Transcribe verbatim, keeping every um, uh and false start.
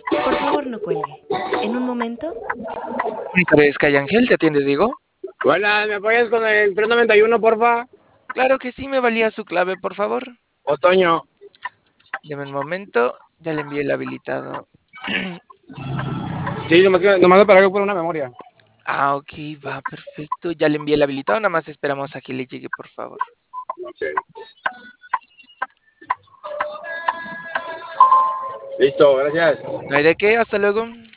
Por favor, no cuelgue. En un momento. ¿Crees que hay Ángel? ¿Te atiende, digo? Buenas, ¿me apoyas con el tres noventa y uno, porfa? Claro que sí, me valía su clave, por favor. Otoño. Deme un momento, ya le envié el habilitado. Sí, nomás, que- nomás para que por una memoria. Ah, ok, va, perfecto. Ya le envié el habilitado, nada más esperamos a que le llegue, por favor. Ok. Listo, gracias. No hay de qué, hasta luego.